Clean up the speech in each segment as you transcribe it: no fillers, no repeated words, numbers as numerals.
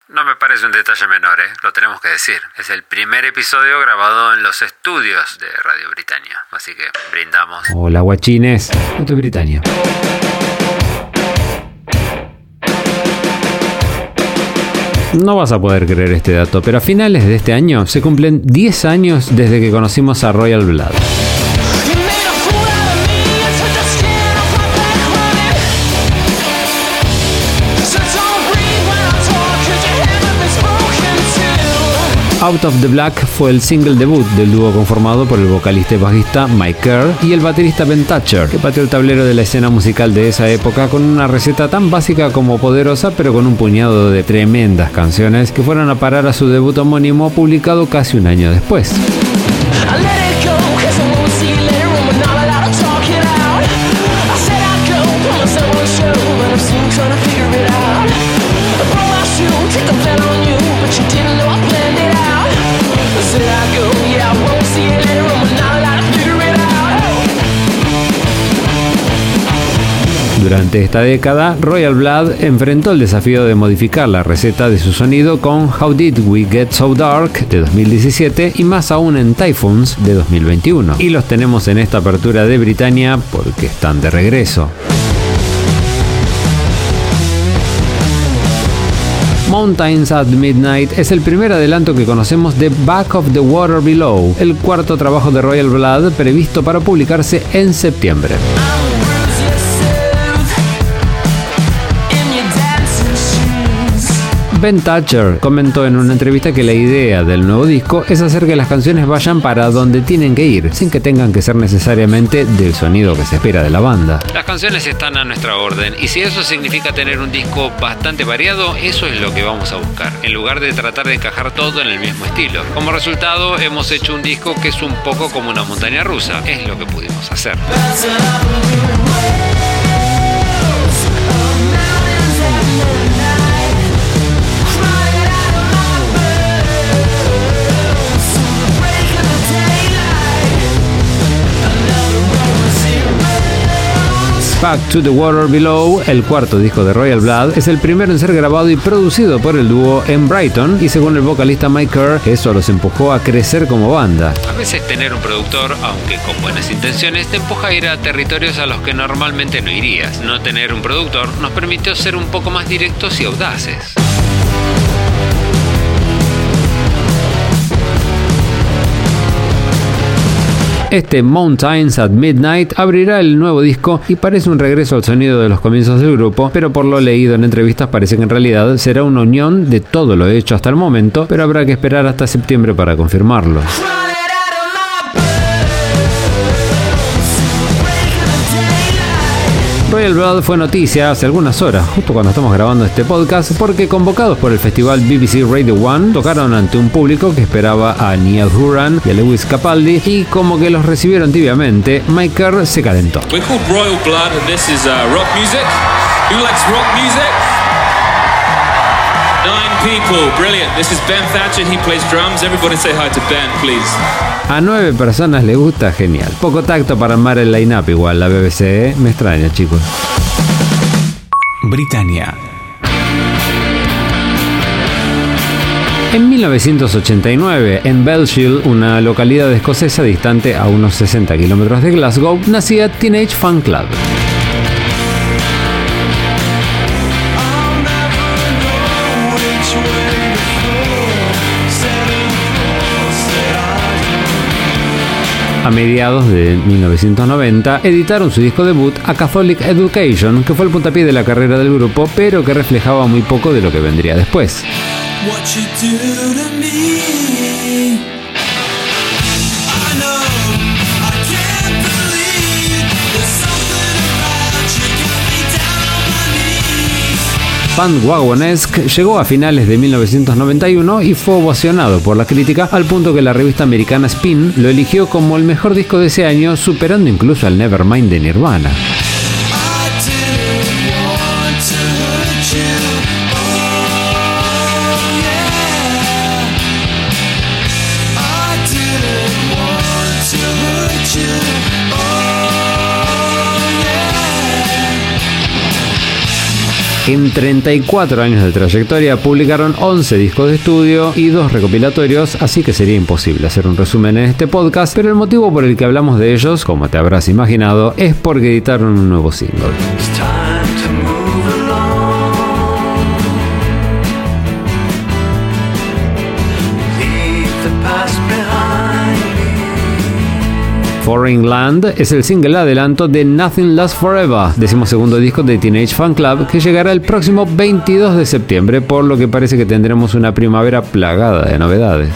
No me parece un detalle menor, lo tenemos que decir. Es el primer episodio grabado en los estudios de Radio Britannia, así que brindamos. Hola guachines, esto es Britannia. No vas a poder creer este dato, pero a finales de este año se cumplen 10 años desde que conocimos a Royal Blood. Out of the Black fue el single debut del dúo conformado por el vocalista y bajista Mike Kerr y el baterista Ben Thatcher, que pateó el tablero de la escena musical de esa época con una receta tan básica como poderosa, pero con un puñado de tremendas canciones que fueron a parar a su debut homónimo publicado casi un año después. Durante esta década, Royal Blood enfrentó el desafío de modificar la receta de su sonido con How Did We Get So Dark de 2017 y más aún en Typhoons de 2021. Y los tenemos en esta apertura de Britannia porque están de regreso. Mountains at Midnight es el primer adelanto que conocemos de Back of the Water Below, el cuarto trabajo de Royal Blood previsto para publicarse en septiembre. Ben Thatcher comentó en una entrevista que la idea del nuevo disco es hacer que las canciones vayan para donde tienen que ir, sin que tengan que ser necesariamente del sonido que se espera de la banda. Las canciones están a nuestra orden y si eso significa tener un disco bastante variado, eso es lo que vamos a buscar, en lugar de tratar de encajar todo en el mismo estilo. Como resultado, hemos hecho un disco que es un poco como una montaña rusa, es lo que pudimos hacer. Back to the Water Below, el cuarto disco de Royal Blood, es el primero en ser grabado y producido por el dúo en Brighton y según el vocalista Mike Kerr, eso los empujó a crecer como banda. A veces tener un productor, aunque con buenas intenciones, te empuja a ir a territorios a los que normalmente no irías. No tener un productor nos permitió ser un poco más directos y audaces. Este Mountains at Midnight abrirá el nuevo disco y parece un regreso al sonido de los comienzos del grupo, pero por lo leído en entrevistas parece que en realidad será una unión de todo lo hecho hasta el momento, pero habrá que esperar hasta septiembre para confirmarlo. Royal Blood fue noticia hace algunas horas, justo cuando estamos grabando este podcast, porque convocados por el festival BBC Radio 1, tocaron ante un público que esperaba a Niall Horan y a Lewis Capaldi, y como que los recibieron tibiamente, Mike Kerr se calentó. We're called Royal Blood and this is rock music. Who likes rock music? 9 people, brilliant. This is Ben Thatcher, he plays drums. Everybody say hi to Ben, please. A 9 personas les gusta, genial. Poco tacto para armar el line-up igual, la BBC, ¿eh? Me extraña, chicos. Britannia. En 1989, en Bellshill, una localidad escocesa distante a unos 60 kilómetros de Glasgow, nacía Teenage Fan Club. A mediados de 1990 editaron su disco debut A Catholic Education, que fue el puntapié de la carrera del grupo, pero que reflejaba muy poco de lo que vendría después. Bandwagonesque llegó a finales de 1991 y fue ovacionado por la crítica al punto que la revista americana Spin lo eligió como el mejor disco de ese año, superando incluso al Nevermind de Nirvana. En 34 años de trayectoria publicaron 11 discos de estudio y 2 recopilatorios, así que sería imposible hacer un resumen en este podcast, pero el motivo por el que hablamos de ellos, como te habrás imaginado, es porque editaron un nuevo single. Foreign Land es el single adelanto de Nothing Lasts Forever, 12º disco de Teenage Fanclub, que llegará el próximo 22 de septiembre, por lo que parece que tendremos una primavera plagada de novedades.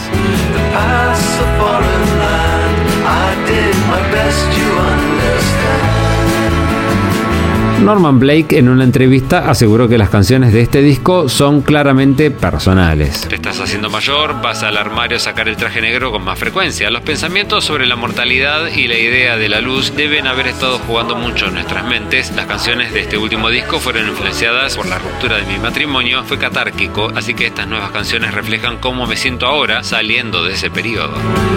Norman Blake en una entrevista aseguró que las canciones de este disco son claramente personales. Te estás haciendo mayor, vas al armario a sacar el traje negro con más frecuencia. Los pensamientos sobre la mortalidad y la idea de la luz deben haber estado jugando mucho en nuestras mentes. Las canciones de este último disco fueron influenciadas por la ruptura de mi matrimonio. Fue catárquico, así que estas nuevas canciones reflejan cómo me siento ahora saliendo de ese periodo.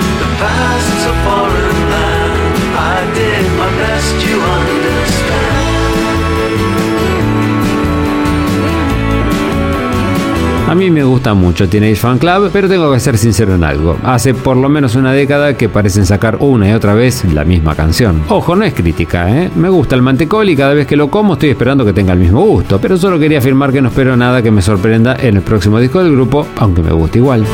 A mí me gusta mucho Teenage Fanclub, pero tengo que ser sincero en algo. Hace por lo menos una década que parecen sacar una y otra vez la misma canción. Ojo, no es crítica, ¿eh? Me gusta el mantecol y cada vez que lo como estoy esperando que tenga el mismo gusto. Pero solo quería afirmar que no espero nada que me sorprenda en el próximo disco del grupo, aunque me guste igual.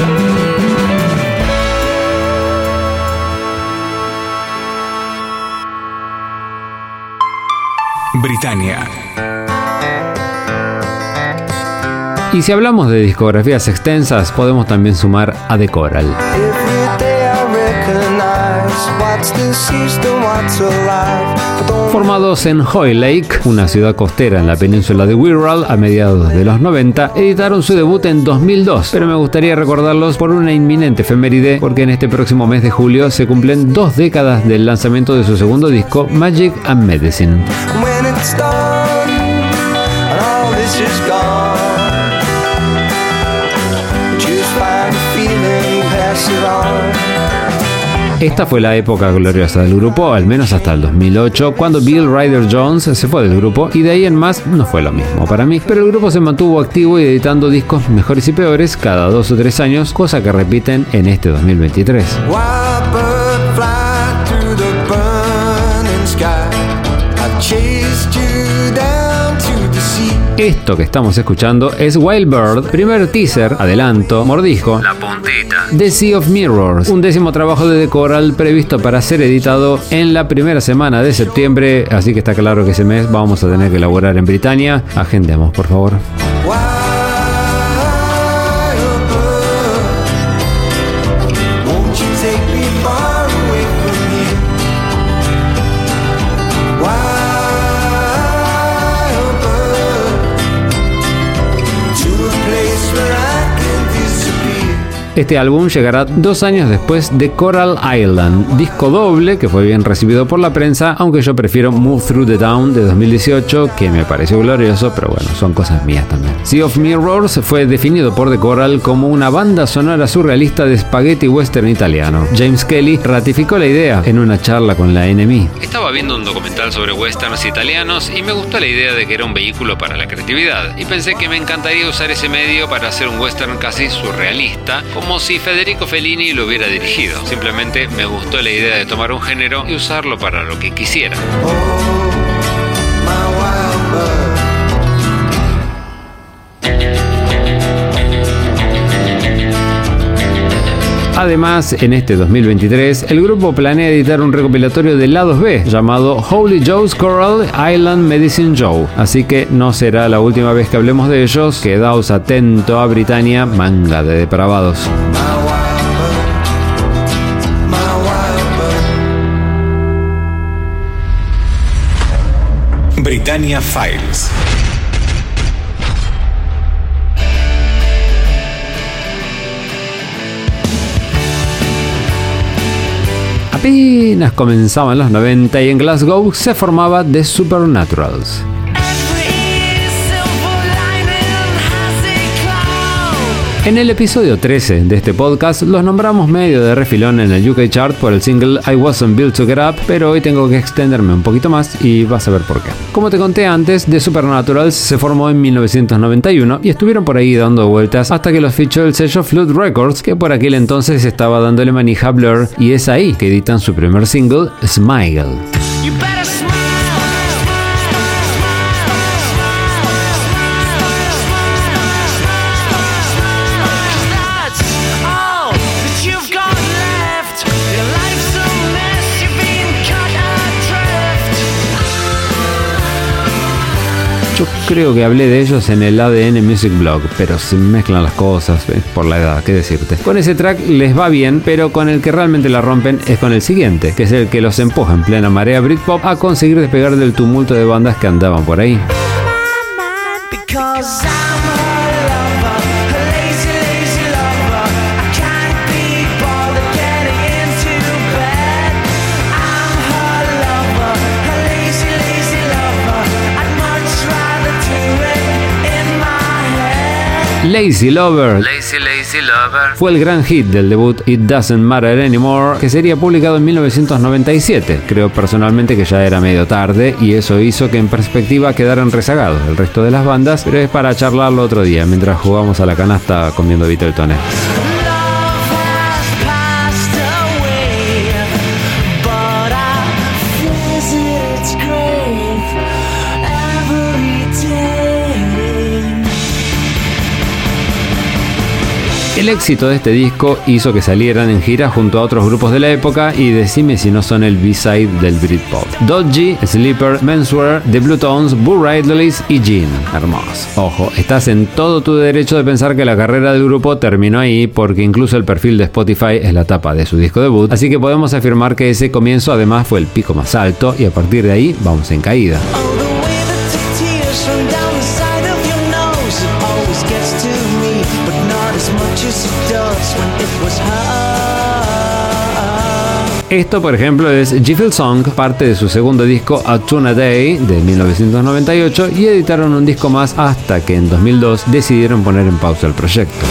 Britannia. Y si hablamos de discografías extensas, podemos también sumar a The Coral. Formados en Hoylake, una ciudad costera en la península de Wirral a mediados de los 90, editaron su debut en 2002, pero me gustaría recordarlos por una inminente efeméride, porque en este próximo mes de julio se cumplen 2 décadas del lanzamiento de su segundo disco, Magic and Medicine. Esta fue la época gloriosa del grupo, al menos hasta el 2008, cuando Bill Ryder Jones se fue del grupo, y de ahí en más no fue lo mismo para mí. Pero el grupo se mantuvo activo y editando discos mejores y peores cada 2 o 3 años, cosa que repiten en este 2023. Esto que estamos escuchando es Wild Bird, primer teaser, adelanto, mordisco, La puntita. The Sea of Mirrors, un 10º trabajo de The Coral previsto para ser editado en la primera semana de septiembre, así que está claro que ese mes vamos a tener que elaborar en Britannia. Agendemos, por favor. Este álbum llegará 2 años después de Coral Island, disco doble que fue bien recibido por la prensa, aunque yo prefiero Move Through the Town de 2018, que me pareció glorioso, pero bueno, son cosas mías también. Sea of Mirrors fue definido por The Coral como una banda sonora surrealista de spaghetti western italiano. James Kelly ratificó la idea en una charla con la NME. Estaba viendo un documental sobre westerns italianos y me gustó la idea de que era un vehículo para la creatividad, y pensé que me encantaría usar ese medio para hacer un western casi surrealista, como si Federico Fellini lo hubiera dirigido. Simplemente me gustó la idea de tomar un género y usarlo para lo que quisiera. Además, en este 2023, el grupo planea editar un recopilatorio de lados B llamado Holy Joe's Coral Island Medicine Joe. Así que no será la última vez que hablemos de ellos. Quedaos atento a Britannia, manga de depravados. Britannia Files. Apenas comenzaban los 90 y en Glasgow se formaba The Supernaturals. En el episodio 13 de este podcast los nombramos medio de refilón en el UK Chart por el single I Wasn't Built to Get Up, pero hoy tengo que extenderme un poquito más y vas a ver por qué. Como te conté antes, The Supernaturals se formó en 1991 y estuvieron por ahí dando vueltas hasta que los fichó el sello Flood Records, que por aquel entonces estaba dándole manija a Blur, y es ahí que editan su primer single, Smile. Yo creo que hablé de ellos en el ADN Music Blog, pero se mezclan las cosas, por la edad, qué decirte. Con ese track les va bien, pero con el que realmente la rompen es con el siguiente, que es el que los empuja en plena marea Britpop a conseguir despegar del tumulto de bandas que andaban por ahí. Lazy Lover fue el gran hit del debut It Doesn't Matter Anymore, que sería publicado en 1997. Creo personalmente que ya era medio tarde y eso hizo que en perspectiva quedaran rezagados el resto de las bandas, pero es para charlarlo otro día mientras jugamos a la canasta comiendo Viteltoné. El éxito de este disco hizo que salieran en gira junto a otros grupos de la época y decime si no son el B-side del Britpop. Dodgy, Sleeper, Menswear, The Blue Tones, Boo Radleys y Gene. Hermoso. Ojo, estás en todo tu derecho de pensar que la carrera del grupo terminó ahí, porque incluso el perfil de Spotify es la tapa de su disco debut, así que podemos afirmar que ese comienzo además fue el pico más alto y a partir de ahí vamos en caída. Esto, por ejemplo, es G-Feel Song, parte de su segundo disco A Tune a Day de 1998, y editaron un disco más hasta que en 2002 decidieron poner en pausa el proyecto.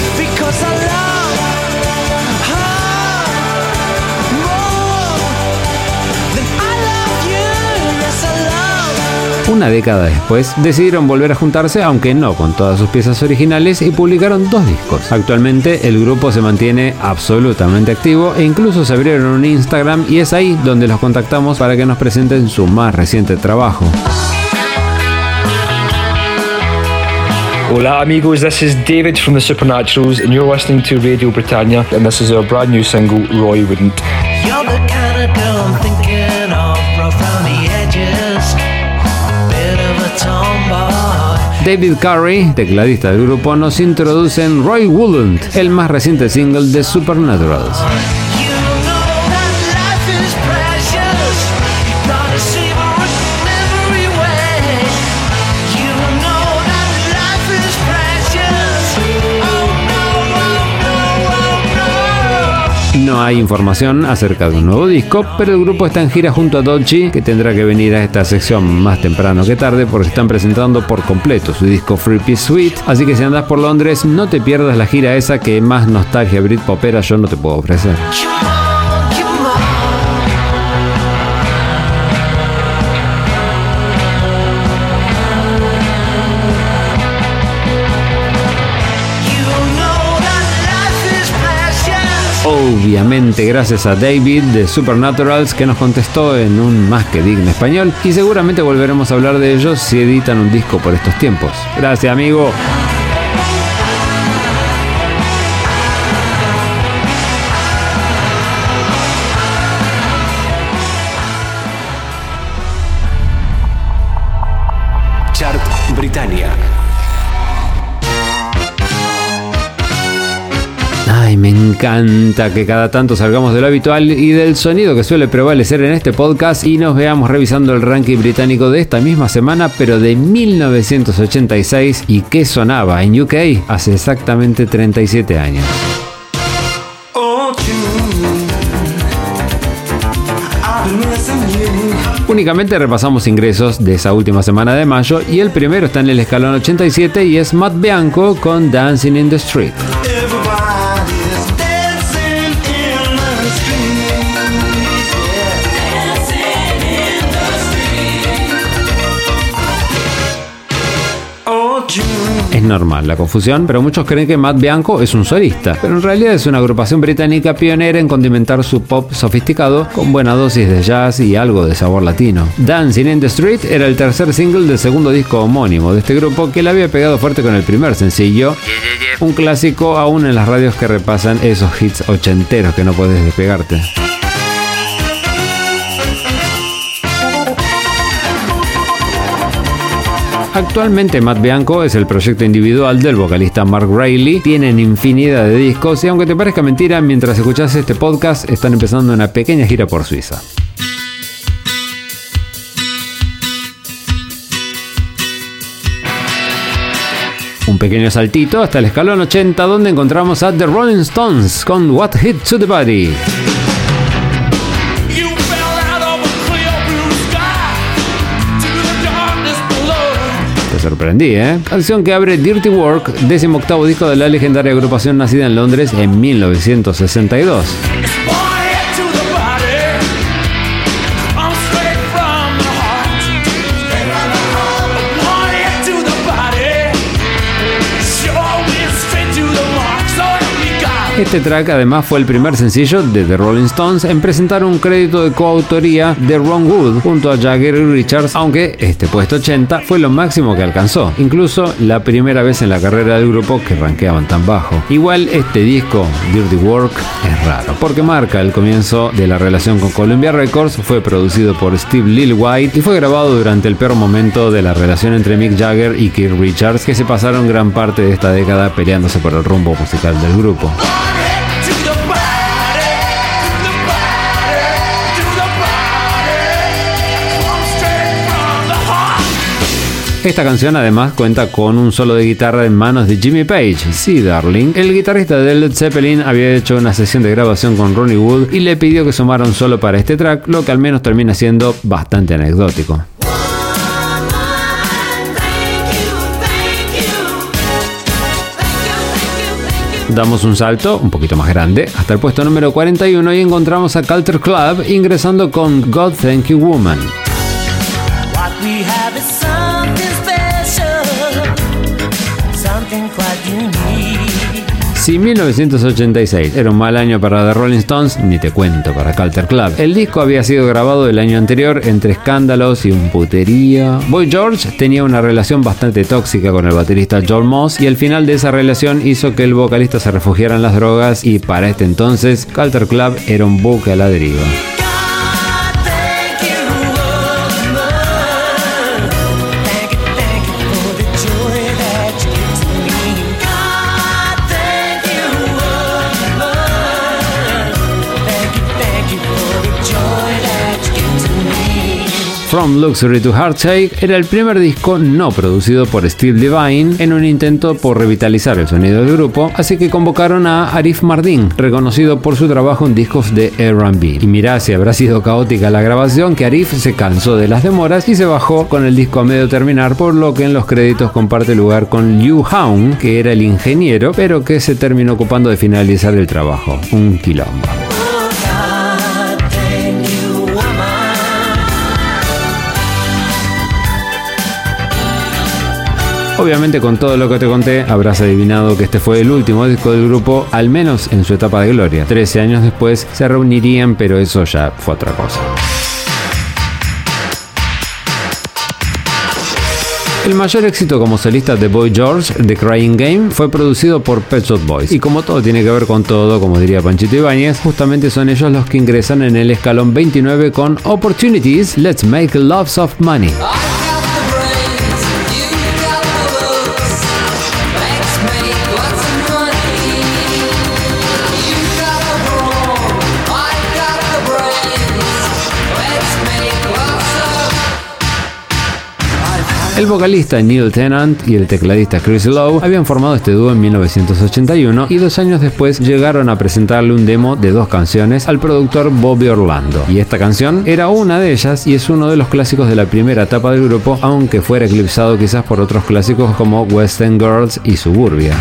Una década después, decidieron volver a juntarse, aunque no con todas sus piezas originales, y publicaron 2 discos. Actualmente el grupo se mantiene absolutamente activo e incluso se abrieron un Instagram, y es ahí donde los contactamos para que nos presenten su más reciente trabajo. Hola amigos, this is David from the Supernaturals and you're listening to Radio Britannia, and this is our brand new single, Roy Wouldn't. You're the kind of girl I'm thinking of, rough around the edges. David Curry, tecladista del grupo, nos introduce en Roy Wouldn't, el más reciente single de Supernaturals. No hay información acerca de un nuevo disco, pero el grupo está en gira junto a Dodgy, que tendrá que venir a esta sección más temprano que tarde porque están presentando por completo su disco Free Piece Suite, así que si andás por Londres no te pierdas la gira esa que más nostalgia britpopera yo no te puedo ofrecer. Obviamente gracias a David de Supernaturals, que nos contestó en un más que digno español, y seguramente volveremos a hablar de ellos si editan un disco por estos tiempos. Gracias, amigo. Chart Britannia. Ay, me encanta que cada tanto salgamos de lo habitual y del sonido que suele prevalecer en este podcast y nos veamos revisando el ranking británico de esta misma semana, pero de 1986, y que sonaba en UK hace exactamente 37 años. Únicamente repasamos ingresos de esa última semana de mayo y el primero está en el escalón 87 y es Matt Bianco con Dancing in the Street. Es normal la confusión, pero muchos creen que Matt Bianco es un solista, pero en realidad es una agrupación británica pionera en condimentar su pop sofisticado con buena dosis de jazz y algo de sabor latino. Dancing in the Street era el tercer single del segundo disco homónimo de este grupo, que le había pegado fuerte con el primer sencillo, un clásico aún en las radios que repasan esos hits ochenteros que no puedes despegarte. Actualmente Matt Bianco es el proyecto individual del vocalista Mark Reilly. Tienen infinidad de discos y aunque te parezca mentira, mientras escuchas este podcast están empezando una pequeña gira por Suiza. Un pequeño saltito hasta el escalón 80, donde encontramos a The Rolling Stones con What Hit to the Body. Te sorprendí, ¿eh? Canción que abre Dirty Work, 18º disco de la legendaria agrupación nacida en Londres en 1962. Este track además fue el primer sencillo de The Rolling Stones en presentar un crédito de coautoría de Ron Wood junto a Jagger y Richards, aunque este puesto 80 fue lo máximo que alcanzó, incluso la primera vez en la carrera del grupo que rankeaban tan bajo. Igual este disco, Dirty Work, es raro, porque marca el comienzo de la relación con Columbia Records, fue producido por Steve Lillywhite y fue grabado durante el peor momento de la relación entre Mick Jagger y Keith Richards, que se pasaron gran parte de esta década peleándose por el rumbo musical del grupo. Esta canción además cuenta con un solo de guitarra en manos de Jimmy Page. Sí, darling. El guitarrista de Led Zeppelin había hecho una sesión de grabación con Ronnie Wood y le pidió que sumara un solo para este track, lo que al menos termina siendo bastante anecdótico. Damos un salto un poquito más grande hasta el puesto número 41 y encontramos a Culture Club ingresando con God Thank You Woman. Si 1986 era un mal año para The Rolling Stones, ni te cuento para Culture Club. El disco había sido grabado el año anterior entre escándalos y un putería. Boy George tenía una relación bastante tóxica con el baterista Joel Moss y el final de esa relación hizo que el vocalista se refugiara en las drogas y para este entonces Culture Club era un buque a la deriva. From Luxury to Heartache era el primer disco no producido por Steve Levine en un intento por revitalizar el sonido del grupo, así que convocaron a Arif Mardin, reconocido por su trabajo en discos de R&B. Y mirá si habrá sido caótica la grabación que Arif se cansó de las demoras y se bajó con el disco a medio terminar, por lo que en los créditos comparte lugar con Liu Haun, que era el ingeniero, pero que se terminó ocupando de finalizar el trabajo. Un quilombo. Obviamente con todo lo que te conté habrás adivinado que este fue el último disco del grupo, al menos en su etapa de gloria. 13 años después se reunirían, pero eso ya fue otra cosa. El mayor éxito como solista de Boy George, The Crying Game, fue producido por Pet Shop Boys. Y como todo tiene que ver con todo, como diría Panchito Ibáñez, justamente son ellos los que ingresan en el escalón 29 con Opportunities, Let's Make Lots of Money. El vocalista Neil Tennant y el tecladista Chris Lowe habían formado este dúo en 1981 y 2 años después llegaron a presentarle un demo de 2 canciones al productor Bobby Orlando. Y esta canción era una de ellas y es uno de los clásicos de la primera etapa del grupo, aunque fuera eclipsado quizás por otros clásicos como West End Girls y Suburbia.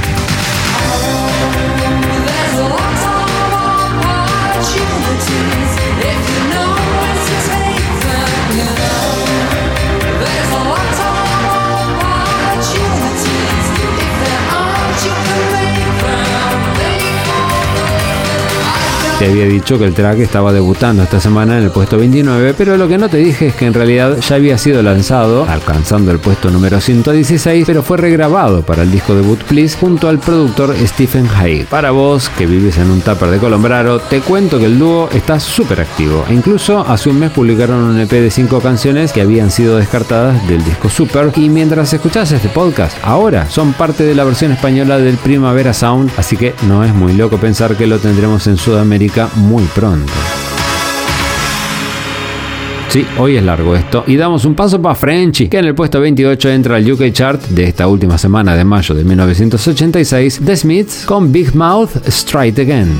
Te había dicho que el track estaba debutando esta semana en el puesto 29, pero lo que no te dije es que en realidad ya había sido lanzado, alcanzando el puesto número 116, pero fue regrabado para el disco debut Please junto al productor Stephen Hague. Para vos, que vives en un tupper de Colombraro, te cuento que el dúo está súper activo e incluso hace un mes publicaron un EP de 5 canciones que habían sido descartadas del disco Super, y mientras escuchás este podcast, ahora son parte de la versión española del Primavera Sound, así que no es muy loco pensar que lo tendremos en Sudamérica muy pronto. Sí, hoy es largo esto, y damos un paso para Frenchy, que en el puesto 28 entra al UK Chart de esta última semana de mayo de 1986, The Smiths con Big Mouth Straight Again.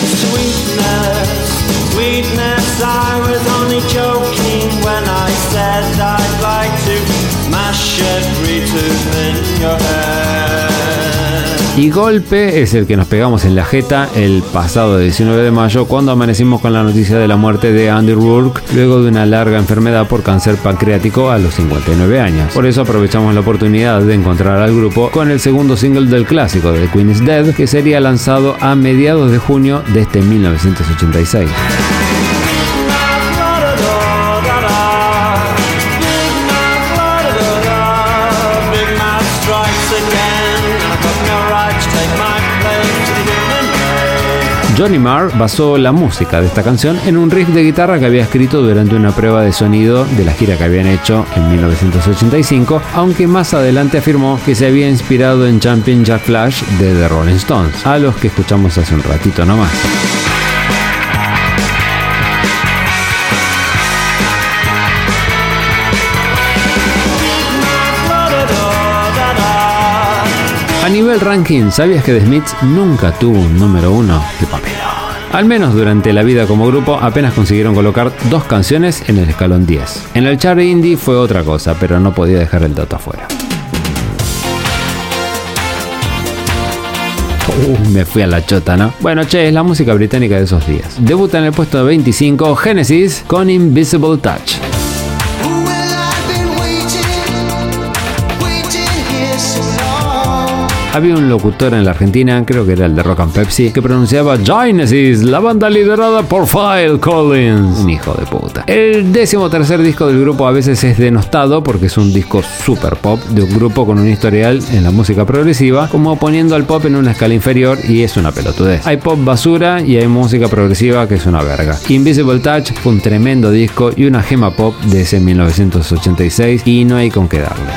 Sweetness, I was only joking when I said I'd like to mash every tooth in your head. Y golpe es el que nos pegamos en la jeta el pasado 19 de mayo cuando amanecimos con la noticia de la muerte de Andy Rourke luego de una larga enfermedad por cáncer pancreático a los 59 años. Por eso aprovechamos la oportunidad de encontrar al grupo con el segundo single del clásico de The Queen is Dead, que sería lanzado a mediados de junio de este 1986. Johnny Marr basó la música de esta canción en un riff de guitarra que había escrito durante una prueba de sonido de la gira que habían hecho en 1985, aunque más adelante afirmó que se había inspirado en Jumpin' Jack Flash de The Rolling Stones, a los que escuchamos hace un ratito nomás. A nivel ranking, ¿sabías que The Smiths nunca tuvo un número 1? ¡Qué papelón! Al menos durante la vida como grupo, apenas consiguieron colocar 2 canciones en el escalón 10. En el chart indie fue otra cosa, pero no podía dejar el dato afuera. Me fui a la chota, ¿no? Bueno, che, es la música británica de esos días. Debuta en el puesto 25 Genesis con Invisible Touch. Había un locutor en la Argentina, creo que era el de Rock and Pepsi, que pronunciaba Genesis, la banda liderada por Phil Collins. Un hijo de puta. El 13º disco del grupo a veces es denostado porque es un disco super pop de un grupo con un historial en la música progresiva, como poniendo al pop en una escala inferior, y es una pelotudez. Hay pop basura y hay música progresiva que es una verga. Invisible Touch fue un tremendo disco y una gema pop de ese 1986 y no hay con qué darle.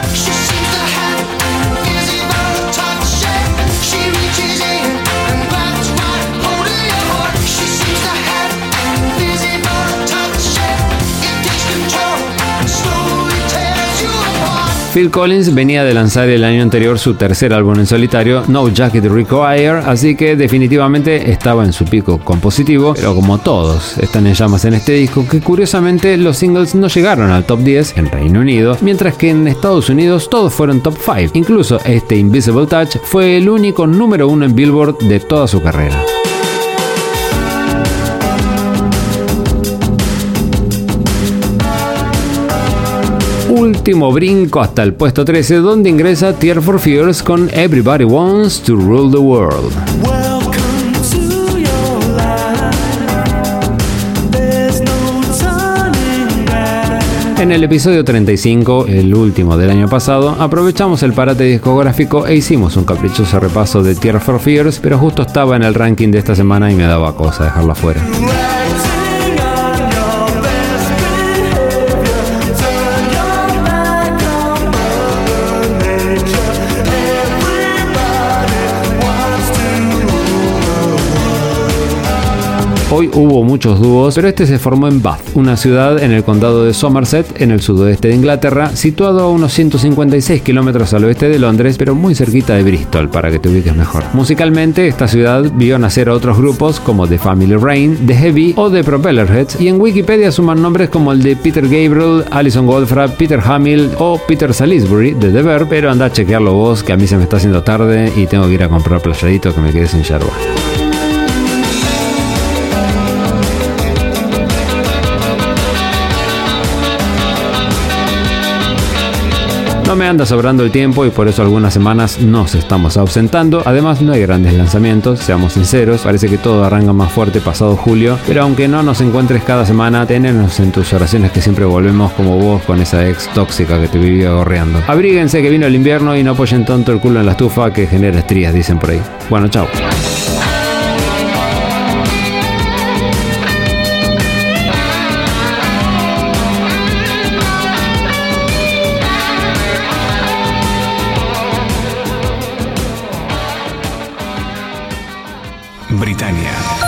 Phil Collins venía de lanzar el año anterior su tercer álbum en solitario, No Jacket Required, así que definitivamente estaba en su pico compositivo, pero como todos están en llamas en este disco, que curiosamente los singles no llegaron al top 10 en Reino Unido, mientras que en Estados Unidos todos fueron top 5. Incluso este Invisible Touch fue el único número 1 en Billboard de toda su carrera. Último brinco hasta el puesto 13, donde ingresa Tears for Fears con Everybody Wants to Rule the World. En el episodio 35, el último del año pasado, aprovechamos el parate discográfico e hicimos un caprichoso repaso de Tears for Fears, pero justo estaba en el ranking de esta semana y me daba cosa dejarlo afuera. Hoy hubo muchos dúos, pero este se formó en Bath, una ciudad en el condado de Somerset, en el sudoeste de Inglaterra, situado a unos 156 kilómetros al oeste de Londres, pero muy cerquita de Bristol, para que te ubiques mejor. Musicalmente, esta ciudad vio nacer a otros grupos como The Family Rain, The Heavy o The Propellerheads, y en Wikipedia suman nombres como el de Peter Gabriel, Alison Goldfrapp, Peter Hamill o Peter Salisbury de The Verve, pero anda a chequearlo vos, que a mí se me está haciendo tarde y tengo que ir a comprar playadito que me quedé sin yerba. No me anda sobrando el tiempo y por eso algunas semanas nos estamos ausentando. Además no hay grandes lanzamientos, seamos sinceros, parece que todo arranca más fuerte pasado julio, pero aunque no nos encuentres cada semana, tenernos en tus oraciones que siempre volvemos como vos con esa ex tóxica que te vivía gorreando. Abríguense que vino el invierno y no apoyen tanto el culo en la estufa que genera estrías, dicen por ahí. Bueno, chao. Britannia.